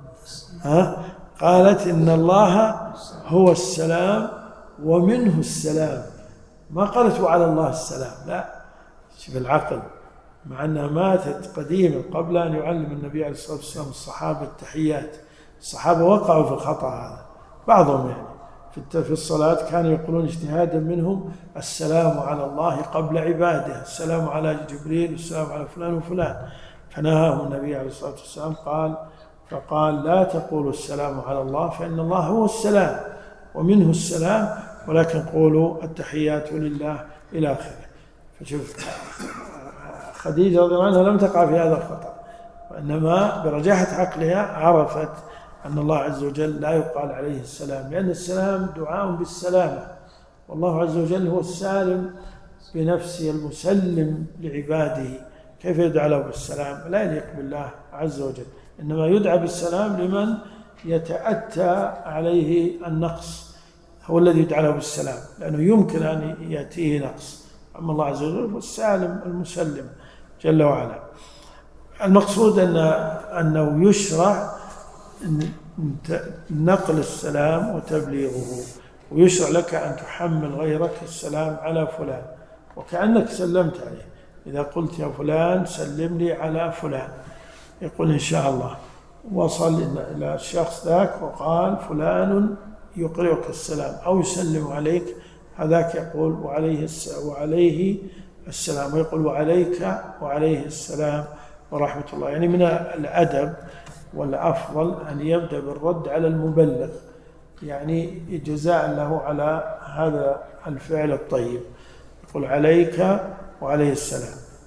قالت إن الله هو السلام ومنه السلام. ما قالت وعلى الله السلام، لا، شوف العقل، مع أنها ماتت قديما قبل أن يعلم النبي عليه الصلاة والسلام الصحابة التحيات. الصحابة وقعوا في الخطأ هذا، بعضهم يعني في الصلاة كانوا يقولون اجتهادا منهم السلام على الله قبل عباده، السلام على جبريل، السلام على فلان وفلان. فنهاهم النبي عليه الصلاة والسلام فقال لا تقولوا السلام على الله، فإن الله هو السلام ومنه السلام، ولكن قولوا التحيات لله إلى آخره. فشوف خديجة رضي الله عنها لم تقع في هذا الخطأ، وإنما برجاحة عقلها عرفت أن الله عز وجل لا يقال عليه السلام، لأن السلام دعاء بالسلامة، والله عز وجل هو السالم بنفسه المسلم لعباده، كيف يدعى له بالسلام؟ لا يليق بالله عز وجل، إنما يدعى بالسلام لمن يتأتى عليه النقص، هو الذي يدعى له بالسلام، لأنه يمكن أن يأتيه نقص. أما الله عز وجل هو السالم المسلم جل وعلا. المقصود أنه يشرع نقل السلام وتبليغه، ويشرع لك أن تحمل غيرك السلام على فلان وكأنك سلمت عليه. إذا قلت يا فلان سلم لي على فلان، يقول إن شاء الله. وصل إلى الشخص ذاك وقال فلان يقرئك السلام أو يسلم عليك، هذاك يقول وعليه السلام، ويقول وعليك وعليه السلام ورحمة الله. يعني من الأدب والأفضل أن يبدأ بالرد على المبلغ، يعني جزاء له على هذا الفعل الطيب، يقول عليك وعليه السلام.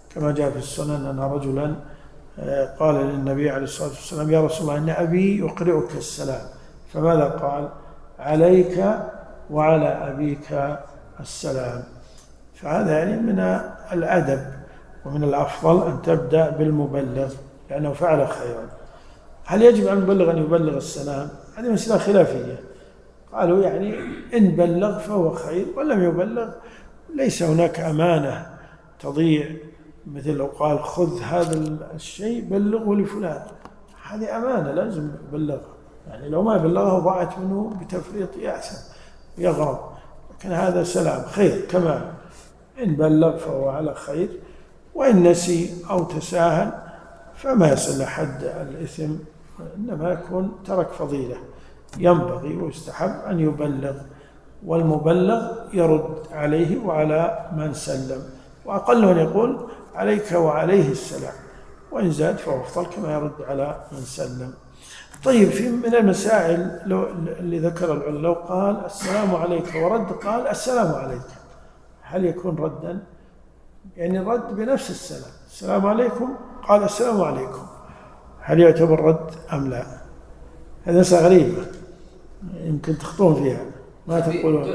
كما جاء في السنن أن رجلا قال للنبي عليه الصلاة والسلام: يا رسول الله، إن أبي يقرئك السلام. فماذا قال؟ عليك وعلى أبيك السلام. فهذا يعني من الأدب ومن الأفضل أن تبدأ بالمبلغ لأنه فعل خيرا. هل يجب على المبلغ أن يبلغ السلام؟ هذه مسألة خلافية. قالوا يعني إن بلغ فهو خير، ولم يبلغ ليس هناك أمانة تضيع، مثل لو قال: خذ هذا الشيء بلغه لفلان، هذه أمانة لازم يبلغها، يعني لو ما بلغه ضاعت منه بتفريط يأثم يغرم. لكن هذا سلام خير كمان، إن بلغ فهو على خير، وإن نسي أو تساهل فما يصل حد الإثم، إنما يكون ترك فضيلة. ينبغي ويستحب أن يبلغ، والمبلغ يرد عليه وعلى من سلم، وأقل أن يقول: عليك وعليه السلام، وإن زاد فهو أفضل كما يرد على من سلم. طيب، في من المسائل اللي ذكر العلماء لو قال: السلام عليك ورد قال: السلام عليك، هل يكون ردا؟ يعني الرد بنفس السلام، السلام عليكم قال السلام عليكم، هل يعتبر رد أم لا؟ هذا مسألة غريبة يمكن تخطون فيها، ما تقولون.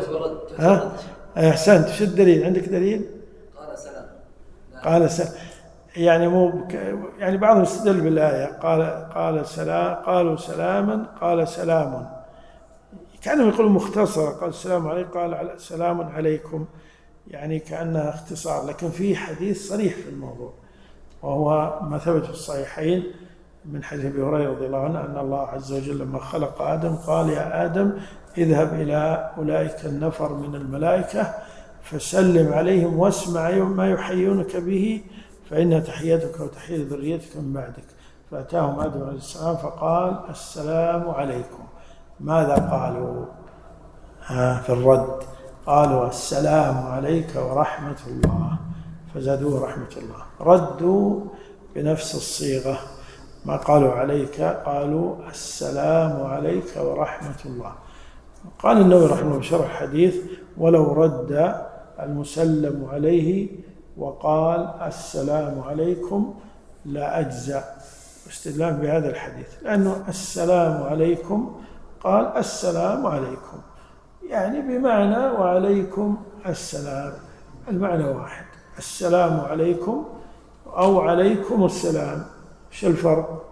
أحسنت. شو الدليل؟ عندك دليل؟ قال سلام. قال سلام، يعني مو يعني بعضهم استدل بالآية قال سلام، قالوا سلاما قال سلام، كانوا يقولوا مختصر، قال السلام عليكم قال سلام عليكم، يعني كأنها اختصار. لكن في حديث صريح في الموضوع، وهو ما ثبت في الصحيحين من حديث أبي هريرة رضي الله عنه أن الله عز وجل لما خلق آدم قال: يا آدم، اذهب إلى أولئك النفر من الملائكة فسلم عليهم واسمع ما يحيونك به، فإن تحيتك وتحية ذريتك من بعدك. فأتاهم آدم عليه السلام فقال: السلام عليكم. ماذا قالوا في الرد؟ قالوا: السلام عليك ورحمة الله، فزادوه رحمة الله. ردوا بنفس الصيغة، ما قالوا عليك، قالوا السلام عليك ورحمة الله. قال النووي رحمه الله بشرح الحديث: ولو رد المسلم عليه وقال السلام عليكم لا أجزأ، استدلال بهذا الحديث، لأنه السلام عليكم قال السلام عليكم، يعني بمعنى وعليكم السلام، المعنى واحد، السلام عليكم أو عليكم السلام. ايش الفرق؟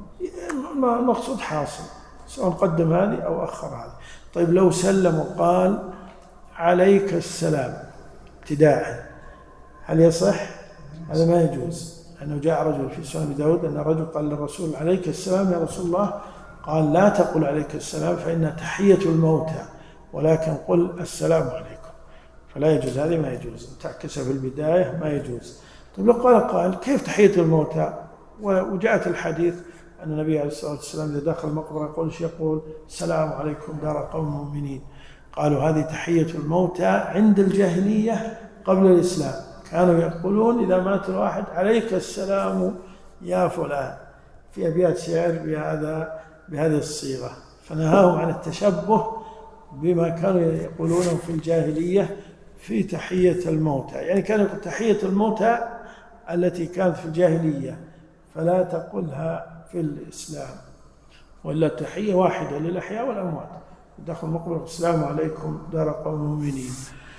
المقصود حاصل، سواء قدم هذه أو أخر هذه. طيب، لو سلم وقال عليك السلام ابتداء، هل يصح؟ هذا ما يجوز، لأنه جاء رجل في سنن داود أن الرجل قال للرسول: عليك السلام يا رسول الله، قال: لا تقل عليك السلام فإن تحية الموتى، ولكن قل السلام عليكم. فلا يجوز، هذه ما يجوز، تعكس في البداية ما يجوز. طيب، لو قال كيف تحية الموتى؟ وجاءت الحديث أن النبي عليه الصلاة والسلام إذا دخل المقبرة يقول السلام عليكم دار قوم مؤمنين. قالوا هذه تحية الموتى عند الجاهلية قبل الإسلام، كانوا يقولون إذا مات الواحد: عليك السلام يا فلان، في أبيات شعر بهذه الصيغة. فنهاهم عن التشبه بما كانوا يقولونه في الجاهلية في تحية الموتى، يعني كانوا يقول تحية الموتى التي كانت في الجاهلية فلا تقلها في الإسلام، ولا التحية واحدة للأحياء والأموات. دخل المقبرة: السلام عليكم دار قوم مؤمنين.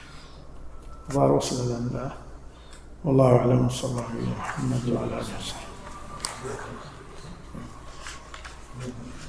الله وصل لنا، والله أعلم، صلى الله عليه وسلم وعلى آله وصحبه.